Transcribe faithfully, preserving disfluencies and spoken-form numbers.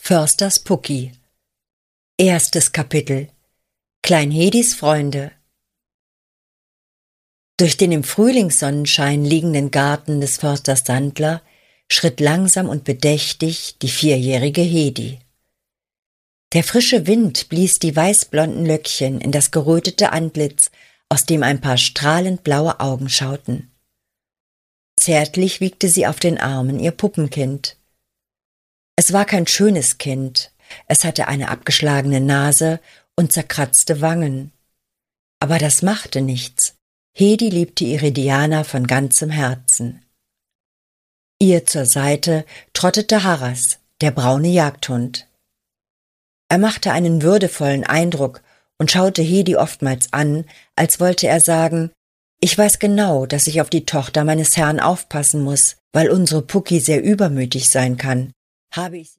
Försters Pucki. Erstes Kapitel. Klein Hedis Freunde. Durch den im Frühlingssonnenschein liegenden Garten des Försters Sandler schritt langsam und bedächtig die vierjährige Hedi. Der frische Wind blies die weißblonden Löckchen in das gerötete Antlitz, aus dem ein paar strahlend blaue Augen schauten. Zärtlich wiegte sie auf den Armen ihr Puppenkind. Es war kein schönes Kind, es hatte eine abgeschlagene Nase und zerkratzte Wangen. Aber das machte nichts. Hedi liebte ihre Diana von ganzem Herzen. Ihr zur Seite trottete Harras, der braune Jagdhund. Er machte einen würdevollen Eindruck und schaute Hedi oftmals an, als wollte er sagen: »Ich weiß genau, dass ich auf die Tochter meines Herrn aufpassen muss, weil unsere Pucki sehr übermütig sein kann. Habe ich